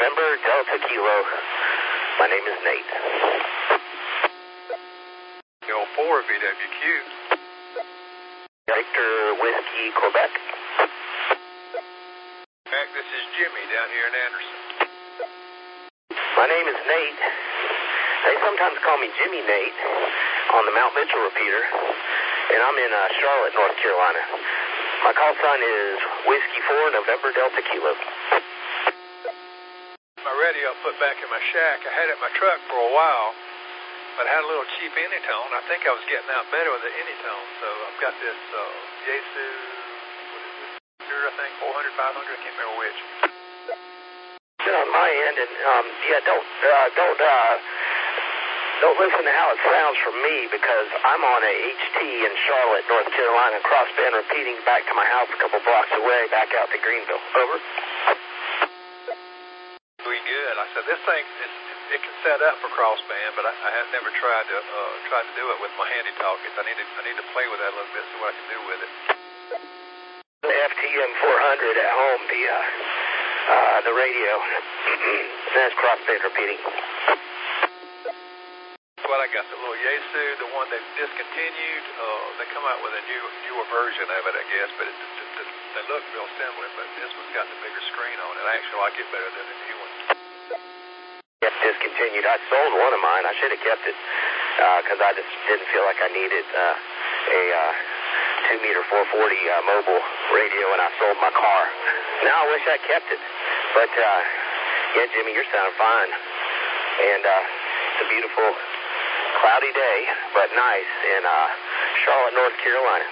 November Delta Kilo. My name is Nate. Yo, 4 VWQ. Victor Whiskey, Quebec. Mac, this is Jimmy down here in Anderson. My name is Nate. They sometimes call me Jimmy Nate on the Mount Mitchell repeater, and I'm in Charlotte, North Carolina. My call sign is Whiskey 4 November Delta Kilo. My radio I put back in my shack. I had it in my truck for a while, but I had a little cheap Anytone. I think I was getting out better with the Anytone, so I've got this Yaesu, what is this, I think, 400, 500, I can't remember which. On my end, and don't listen to how it sounds from me, because I'm on a HT in Charlotte, North Carolina, crossband repeating back to my house a couple blocks away, back out to Greenville. Over. Doing good. I said this thing it can set up for crossband, but I have never tried to do it with my handy talkies. I need to play with that a little bit, see what I can do with it. The FTM 400 at home via the radio. That's crossband repeating. Well, I got the little Yaesu, the one they've discontinued. They come out with a newer version of it, I guess, but they look real similar. But this one's got the bigger screen on it. I actually like it better than the new one. Yes, discontinued. I sold one of mine. I should have kept it because I just didn't feel like I needed a 2-meter 440 mobile radio, and I sold my car. Now I wish I kept it. But, yeah, Jimmy, you're sounding fine. And it's a beautiful, cloudy day, but nice in Charlotte, North Carolina.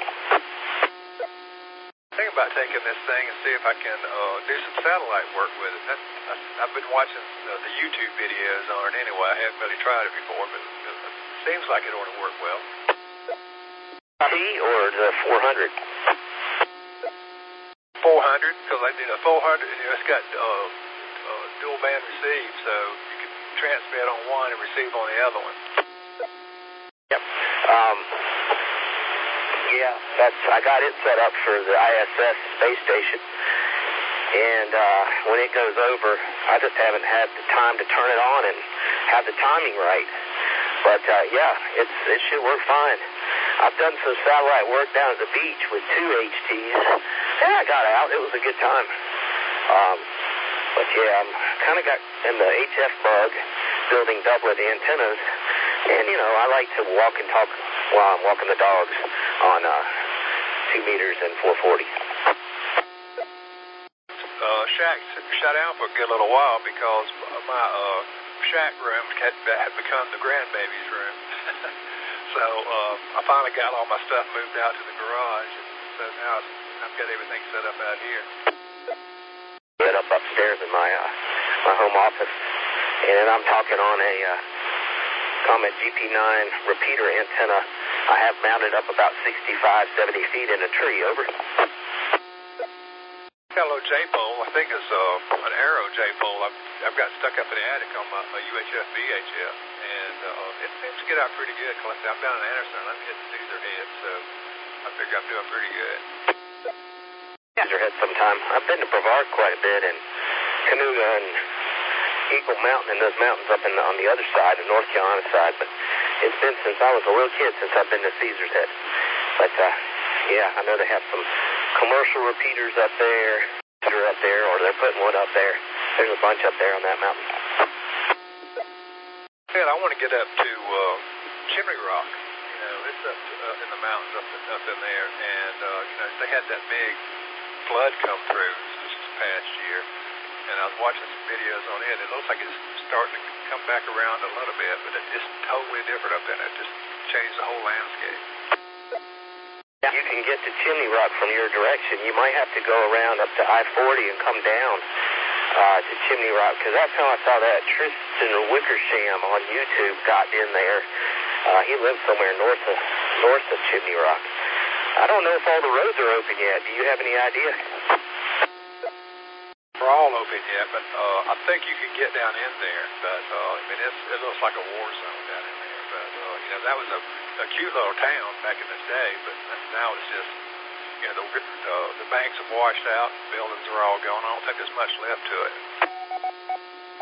Think about taking this thing and see if I can do some satellite work with it. I've been watching the YouTube videos on it anyway. I haven't really tried it before, but it seems like it ought to work well. T or the 400? 400, because I did a 400, it's got dual band receive, so you can transmit on one and receive on the other one. Yep. Yeah, I got it set up for the ISS space station, and when it goes over, I just haven't had the time to turn it on and have the timing right. But yeah, it should work fine. I've done some satellite work down at the beach with 2 HTs. Yeah, I got out. It was a good time. But yeah, I'm kind of got in the HF bug, building doublet antennas. And, you know, I like to walk and talk while I'm walking the dogs on 2 meters and 440. Shack shut down for a good little while because my shack room had become the grandbaby's room. So I finally got all my stuff moved out to the garage, and so now I've got everything set up out here. Set up upstairs in my home office, and I'm talking on a Comet GP9 repeater antenna. I have mounted up about 65, 70 feet in a tree. Over. Got a little J-pole. I think it's an Arrow J-pole. I've got stuck up in the attic on my UHF VHF, and it seems to get out pretty good. I'm down in Anderson. I'm hitting Caesarhead, so I figure I'm doing pretty good. Caesarhead sometime. I've been to Brevard quite a bit, and Canoga and Eagle Mountain, and those mountains up on the other side, the North Carolina side. But it's been since I was a little kid since I've been to Caesar's Head. But yeah, I know they have some commercial repeaters up there, or they're putting one up there. There's a bunch up there on that mountain. Yeah, I want to get up to Chimney Rock. You know, it's up in the mountains up in there, and you know, they had that big flood come through this past year, and I was watching some videos on it. It looks like it's starting to come back around a little bit, but it's totally different up there. It just changed the whole landscape. You can get to Chimney Rock from your direction. You might have to go around up to I-40 and come down to Chimney Rock, because that's how I saw that Tristan Wickersham on YouTube got in there. He lives somewhere north of Chimney Rock. I don't know if all the roads are open yet. Do you have any idea? They're all open yet, but I think you can get down in there. But I mean, it looks like a war zone down in there. But you know, that was a cute little town back in the day. But now it's just, you know, the banks have washed out, buildings are all gone. I don't think there's much left to it.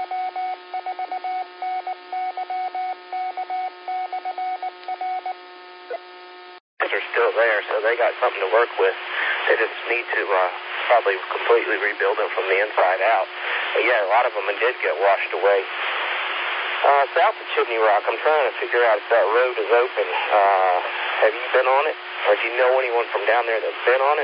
they got something to work with. They just need to probably completely rebuild them from the inside out. But yeah, a lot of them did get washed away. South of Chimney Rock, I'm trying to figure out if that road is open. Have you been on it? Or do you know anyone from down there that's been on it?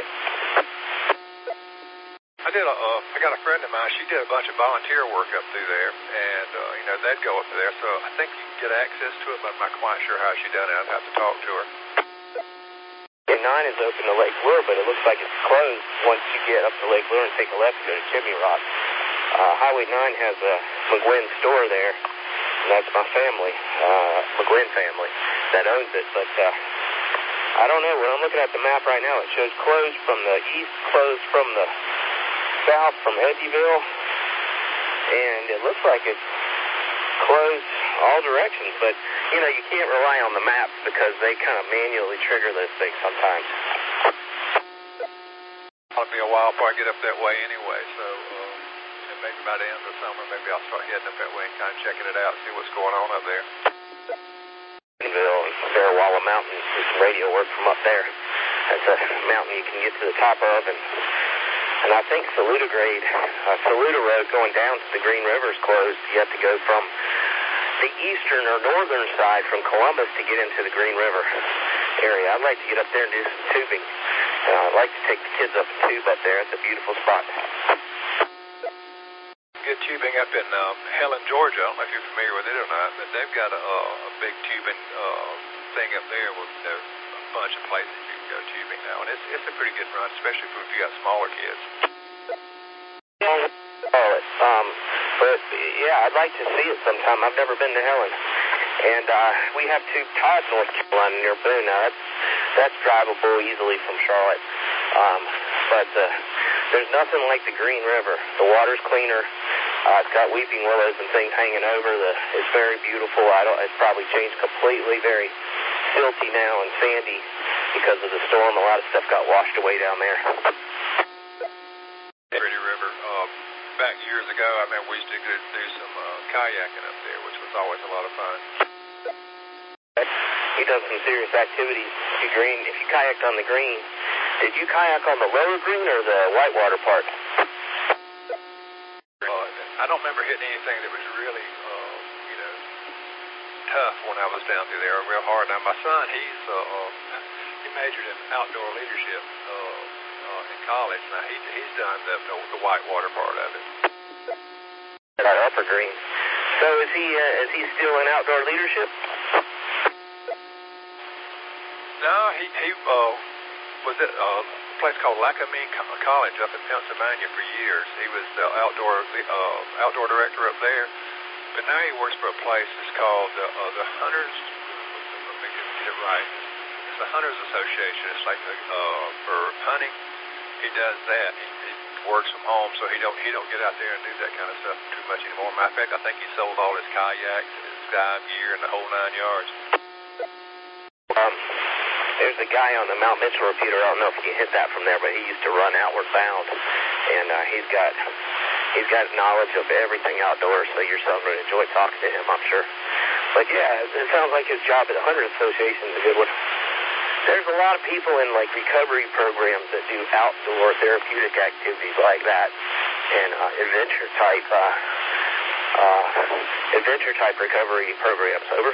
I got a friend of mine. She did a bunch of volunteer work up through there, and they'd go up there. So I think you can get access to it, but I'm not quite sure how she done it. I'd have to talk to her. Yeah, 9 is open to Lake Lure, but it looks like it's closed once you get up to Lake Lure and take a left to go to Chimney Rock. Highway 9 has a McGuinn store there, and that's my family, McGuinn family, that owns it. But I don't know. When I'm looking at the map right now, it shows closed from the east, closed from the south, from Eddyville, and it looks like it's closed all directions. But, you know, you can't rely on the maps because they kind of manually trigger those things sometimes. It'll be a while before I get up that way anyway, so maybe by the end of the summer, maybe I'll start heading up that way and kind of checking it out, see what's going on up there. Eddyville and Fairwalla Mountain, do some radio work from up there. That's a mountain you can get to the top of, and I think Saluda Grade, Saluda Road going down to the Green River is closed. You have to go from the eastern or northern side from Columbus to get into the Green River area. I'd like to get up there and do some tubing. I'd like to take the kids up and tube up there. It's a beautiful spot. Good tubing up in Helen, Georgia. I don't know if you're familiar with it or not, but they've got a big tubing thing up there with a bunch of places you can go tubing now, and it's a pretty good run, especially if you got smaller kids. But yeah, I'd like to see it sometime. I've never been to Helen, and we have Tube Todd, North Carolina, near Boone. Now that's drivable easily from Charlotte, but there's nothing like the Green River. The water's cleaner. It's got weeping willows and things hanging over. It's very beautiful. It's probably changed completely. Very silty now and sandy because of the storm. A lot of stuff got washed away down there. Pretty river. Back years ago, I remember we used to do some kayaking up there, which was always a lot of fun. You done some serious activities. If you kayaked on the Green, did you kayak on the lower Green or the whitewater part? I don't remember hitting anything that was really, tough when I was down through there, real hard. Now, my son, he majored in outdoor leadership in college. Now, he's done the whitewater part of it. Our upper Green. So is he still in outdoor leadership? No, he was at a place called Lackawanna College up in Pennsylvania for years. He was the outdoor director up there. But now he works for a place that's called the Hunters. Let me get it right. It's the Hunters Association. It's like for hunting. He does that. He works from home, so he don't get out there and do that kind of stuff too much anymore. Matter of fact, I think he sold all his kayaks and his dive gear and the whole 9 yards. There's a guy on the Mount Mitchell repeater. I don't know if you hit that from there, but he used to run Outward Bound, and he's got knowledge of everything outdoors. So your son would enjoy talking to him, I'm sure. But yeah, it sounds like his job at the Hunter Association is a good one. There's a lot of people in like recovery programs that do outdoor therapeutic activities like that, and adventure type recovery programs. Over.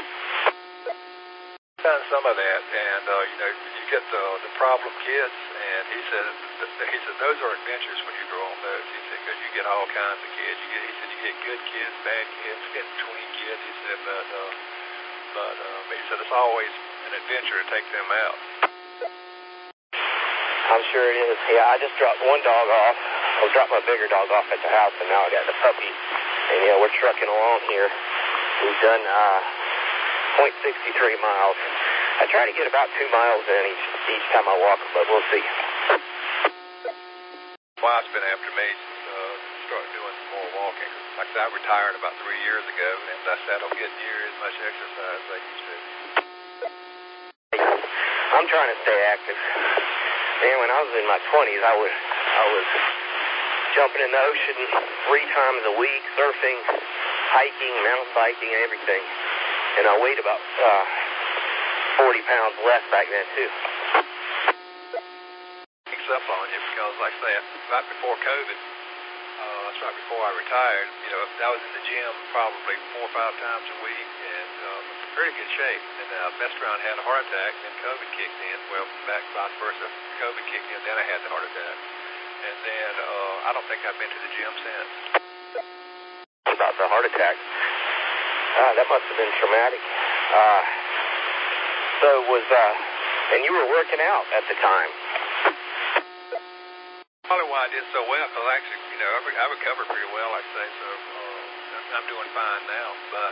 Done some of that, and you get the problem kids, and he said those are adventures when you grow on those. He said because you get all kinds of kids. He said you get good kids, bad kids, in between kids. He said, but he said it's always an adventure to take them out. I'm sure it is. Yeah, I just dropped one dog off. I dropped my bigger dog off at the house, and now I got the puppy. And yeah, we're trucking along here. We've done 0.63 miles. I try to get about 2 miles in each time I walk, but we'll see. Wife's been after me to start doing some more walking. Like I said, I retired about 3 years ago, and I said I don't get near as much exercise as I used to. I'm trying to stay active. Man, when I was in my 20s, I was jumping in the ocean 3 times a week, surfing, hiking, mountain biking, everything. And I weighed about 40 pounds less back then, too. sneaks up on you because, like I say, right before COVID, that's right before I retired, you know, I was in the gym probably 4 or 5 times a week and pretty good shape. And I messed around, had a heart attack, then COVID kicked in. Well, back vice versa. COVID kicked in, then I had the heart attack. And then I don't think I've been to the gym since. About the heart attack. That must have been traumatic. And you were working out at the time. Probably why I did so well, because actually, you know, I recovered pretty well, I'd say, so I'm doing fine now. But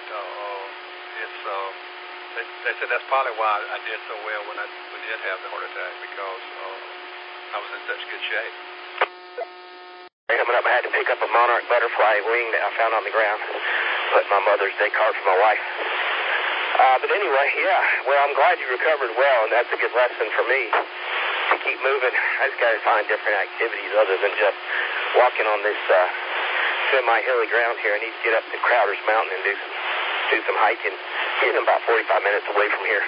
they said that's probably why I did so well when I did have the heart attack, because I was in such good shape. Coming up, I had to pick up a monarch butterfly wing that I found on the ground. Put my Mother's Day card for my wife. But anyway, yeah, well, I'm glad you recovered well, and that's a good lesson for me to keep moving. I just got to find different activities other than just walking on this semi-hilly ground here. I need to get up to Crowder's Mountain and do some hiking. Getting about 45 minutes away from here.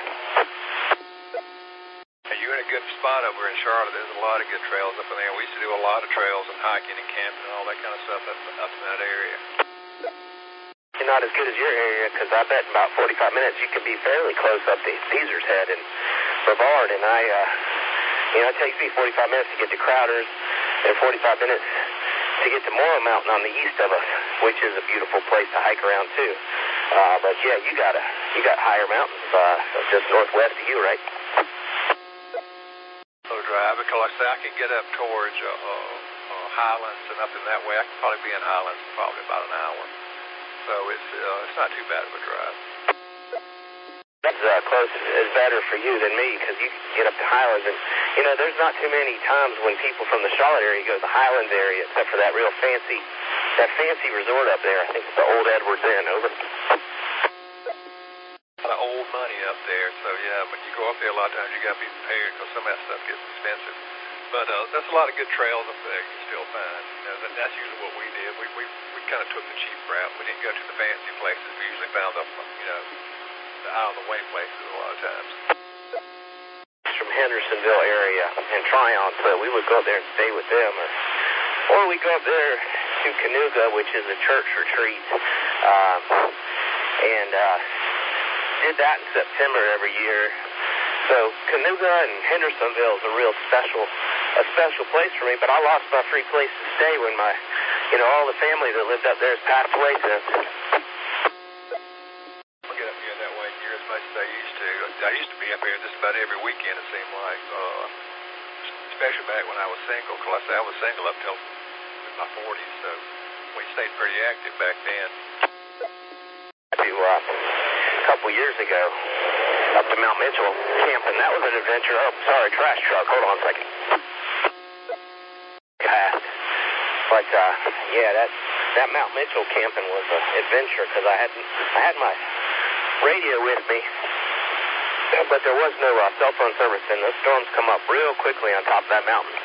You're in a good spot over in Charlotte. There's a lot of good trails up in there. We used to do a lot of trails and hiking and camping and all that kind of stuff up in that area. Not as good as your area, because I bet in about 45 minutes you could be fairly close up to Caesar's Head and Brevard, and it takes me 45 minutes to get to Crowder's and 45 minutes to get to Morrow Mountain on the east of us, which is a beautiful place to hike around too. But yeah, you got higher mountains just northwest of you, right? Drive, because like I say, I can get up towards Highlands and up in that way. I can probably be in Highlands in probably about an hour. So it's not too bad of a drive. That's close is better for you than me, because you can get up to Highlands, and you know there's not too many times when people from the Charlotte area go to the Highlands area, except for that fancy resort up there. I think it's the Old Edwards Inn. Over. A lot of old money up there, so yeah. When you go up there, a lot of times you got to be prepared because some of that stuff gets expensive. But there's a lot of good trails up there you can still find. You know, that's usually what we did. We kind of took the cheap route. We didn't go to the fancy places. We usually found the out of the way places a lot of times. From Hendersonville area and Tryon, so we would go up there and stay with them, or we go up there to Canoga, which is a church retreat, and did that in September every year. So Canoga and Hendersonville is a real special place for me, but I lost my free place to stay when all the family that lived up there has passed away since. I'll get up here that way near as much as I used to. I used to be up here just about every weekend, it seemed like, especially back when I was single, because I was single up till my 40s, so we stayed pretty active back then. A couple years ago, up to Mount Mitchell camping. That was an adventure. Oh, sorry, trash truck. Hold on a second. But yeah, that Mount Mitchell camping was an adventure, because I had my radio with me, but there was no cell phone service, and the storms come up real quickly on top of that mountain.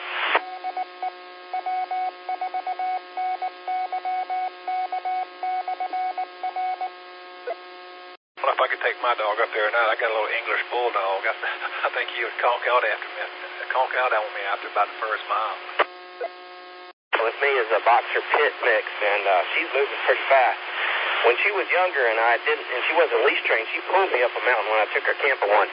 If I could take my dog up there or not. I got a little English bulldog. I think he would conk out on me after about the first mile. With me is a boxer pit mix, and she's moving pretty fast. When she was younger and she wasn't leash trained, she pulled me up a mountain when I took her camping once.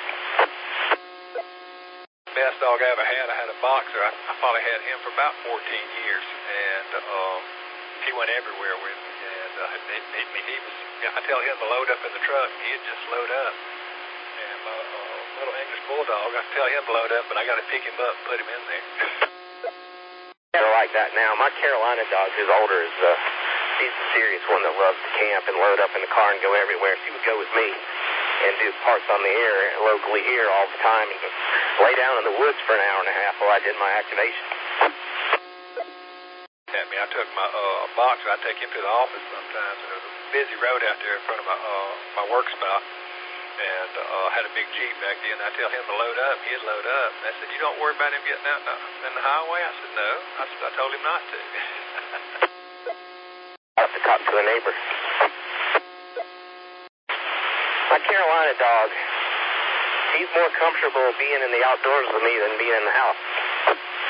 Best dog I ever had, I had a boxer. I probably had him for about 14 years, and he went everywhere with me. And I tell him to load up in the truck, and he'd just load up. And my little English bulldog, I tell him to load up, but I got to pick him up and put him in there. They're like that now. My Carolina dog, who's older, she's the serious one that loves to camp and load up in the car and go everywhere. She would go with me and do parts on the air locally here all the time and lay down in the woods for an hour and a half while I did my activation. I took my boxer. I take him to the office sometimes, and there was a busy road out there in front of my work spot, and had a big Jeep back then. I tell him to load up, he'd load up. And I said, "You don't worry about him getting out in the highway?" I said, "No." I told him not to. I have to talk to a neighbor. My Carolina dog, he's more comfortable being in the outdoors with me than being in the house.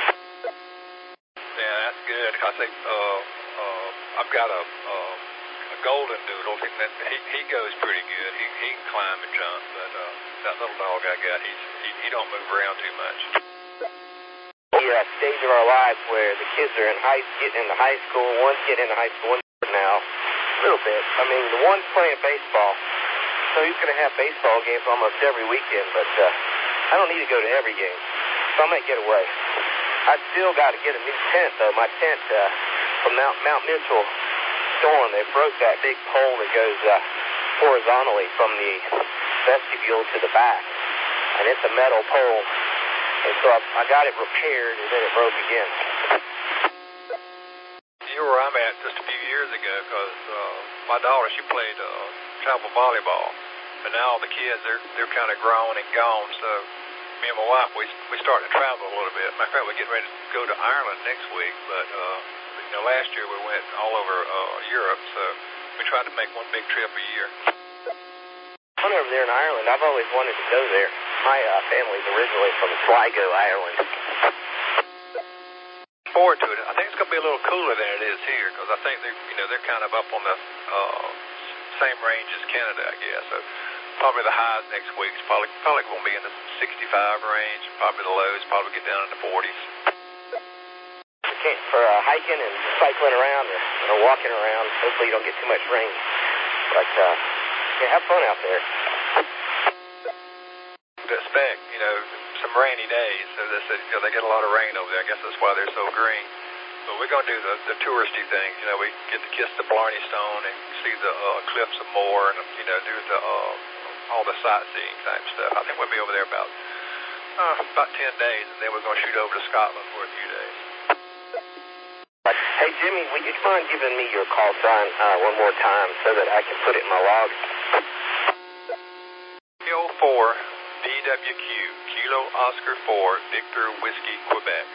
good. I think I've got a golden doodle, and he goes pretty good. He can climb and jump, but that little dog I got, he don't move around too much. Yeah, stage of our lives where the kids are getting into high school. One's getting into high school now, a little bit. I mean, the one's playing baseball, so he's going to have baseball games almost every weekend, but I don't need to go to every game, so I might get away. I still got to get a new tent, though. My tent from Mount Mitchell storm, they broke that big pole that goes horizontally from the vestibule to the back, and it's a metal pole. And so I got it repaired, and then it broke again. You were where I'm at just a few years ago, because my daughter, she played travel volleyball, but now all the kids, they're kind of grown and gone, so me and my wife, we started to travel a little bit. Matter of fact, we're getting ready to go to Ireland next week, but last year we went all over Europe, so we tried to make one big trip a year. When over there in Ireland, I've always wanted to go there. My family's originally from Sligo, Ireland. Forward to it. I think it's going to be a little cooler than it is here, because I think they're kind of up on the same range as Canada, I guess. So probably the highs next week is probably going to be in the 65 range. Probably the lows probably get down in the 40s. For hiking and cycling around or walking around, hopefully you don't get too much rain. But yeah, have fun out there. Expect, some rainy days. So they said, they get a lot of rain over there. I guess that's why they're so green. But we're going to do the touristy things. We get to kiss the Blarney Stone and see the cliffs of Moher and, do the all the sightseeing type stuff. I think we'll be over there about 10 days, and then we're going to shoot over to Scotland for a few days. Hey, Jimmy, would you mind giving me your call sign one more time so that I can put it in my log? 304 DWQ, Kilo Oscar 4, Victor Whiskey, Quebec.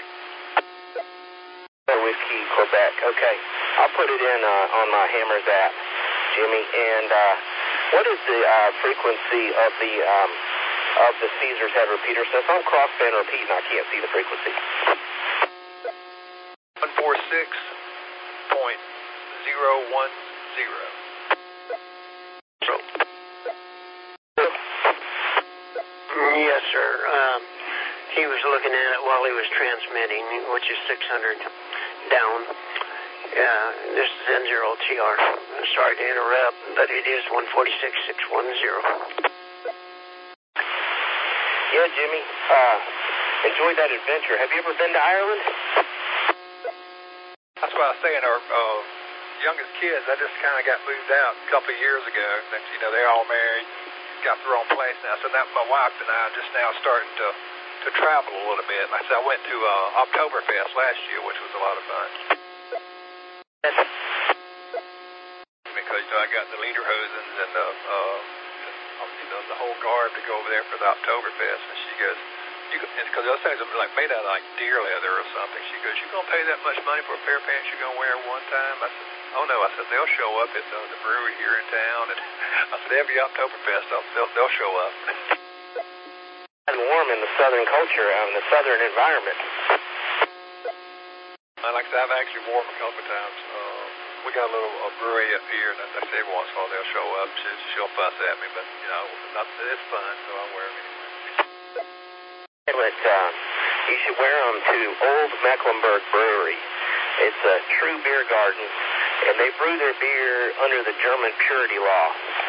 Whiskey, Quebec. Okay. I'll put it in on my Hammers app, Jimmy. And what is the frequency of the Caesar's head repeater? So if I'm crossband repeating, I can't see the frequency. 146.010. Yes, sir. He was looking at it while he was transmitting, which is 600 down. This is N0TR. Sorry to interrupt, but it is 146.610. Yeah, Jimmy. Enjoyed that adventure. Have you ever been to Ireland? That's what I was saying. Our youngest kids, I just kind of got moved out a couple of years ago. And, they're all married, got their own place now. So now my wife and I are just now starting to travel a little bit. Like I said, I went to Oktoberfest last year, which was a lot of fun. Because I got the lederhosens and the whole garb to go over there for the Oktoberfest, and she goes, because those things are like made out of like deer leather or something. She goes, "You gonna pay that much money for a pair of pants you're gonna wear one time?" I said, "Oh no," I said, "They'll show up at the brewery here in town," and I said, "Every Oktoberfest, they'll show up." It's warm in the southern culture, in the southern environment. Like I said, I've actually worn them a couple of times. We got a little brewery up here, and I say every once in a while they'll show up. She'll fuss at me, but it's fun, so I wear them anyway. You should wear them to Old Mecklenburg Brewery. It's a true beer garden, and they brew their beer under the German purity law.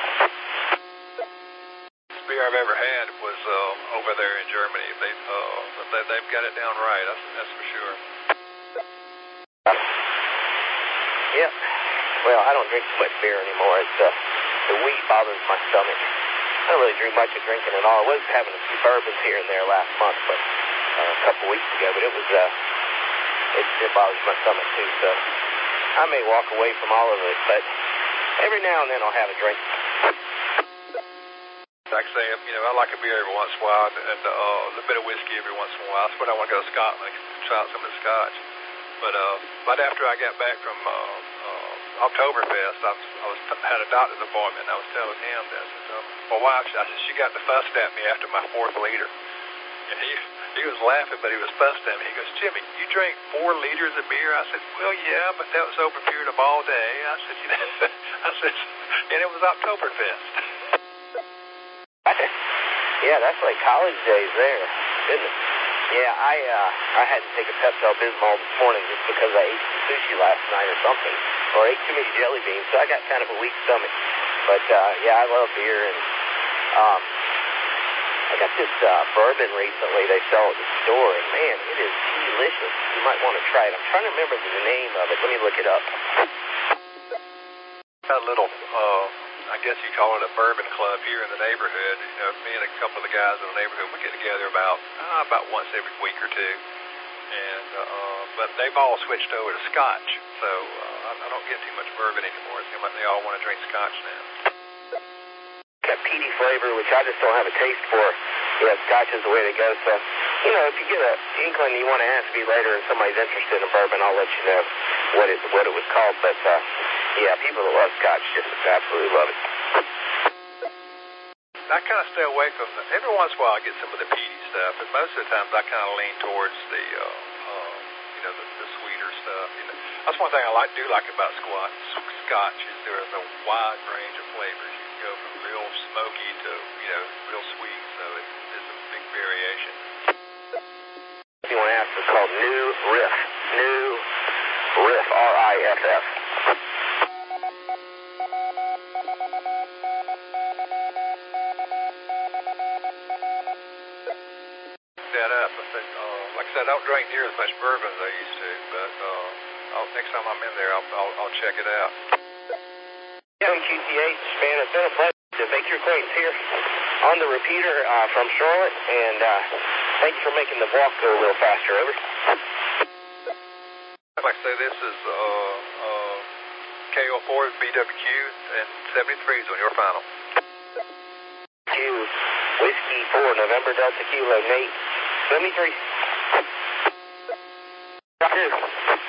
The beer I've ever had was over there in Germany. They've got it down right. That's for sure. Yeah. Well, I don't drink too much beer anymore. It's the weed bothers my stomach. I don't really drink much of drinking at all. I was having a few bourbons here and there last month, but a couple weeks ago. But it was it bothers my stomach too. So I may walk away from all of it, but every now and then I'll have a drink. Like I say, I like a beer every once in a while, and a little bit of whiskey every once in a while. That's when I want to go to Scotland and try out some of the scotch. But right after I got back from Oktoberfest, I had a doctor's appointment, and I was telling him that my wife, she got the fussed at me after my fourth liter, and he was laughing, but he was fussed at me. He goes, Jimmy, you drank 4 liters of beer? I said, well, yeah, but that was over a period of all day. I said, you know, and it was Oktoberfest. Yeah, that's like college days there, isn't it? Yeah, I had to take a Pepto-Bismol this morning just because I ate some sushi last night or something, or ate too many jelly beans, so I got kind of a weak stomach. But, yeah, I love beer, and I got this bourbon recently they sell at the store, and, man, it is delicious. You might want to try it. I'm trying to remember the name of it. Let me look it up. Got a little, I guess you call it a bourbon club here in the neighborhood. You know, me and a couple of the guys in the neighborhood, we get together about once every week or two. And but they've all switched over to Scotch, so I don't get too much bourbon anymore. It seems like they all want to drink Scotch now. That peaty flavor, which I just don't have a taste for. Yeah, Scotch is the way to go. So, you know, if you get an inkling you want to ask me later and somebody's interested in bourbon, I'll let you know what it was called. But, yeah, people that love Scotch just absolutely love it. I kind of stay away from every once in a while I get some of the peaty stuff, but most of the times I kind of lean towards the, you know, the sweeter stuff. You know, that's one thing I do like about Scotch is there is a wide range of flavors. You can go from real smoky to, you know, real sweet, so it's a big variation. If you want to ask, it's called New Riff. New Riff, R-I-F-F. That up. I said, like I said, I don't drink near as much bourbon as I used to, but next time I'm in there, I'll check it out. Yeah, QTH, man, it's been a pleasure to make your acquaintance here on the repeater from Charlotte, and thank you for making the walk go a little faster. Over. Like I say, this is KO4 BWQ, and 73 is on your final. Q, Whiskey 4, November Delta Kilo, Nate, 73. Right here.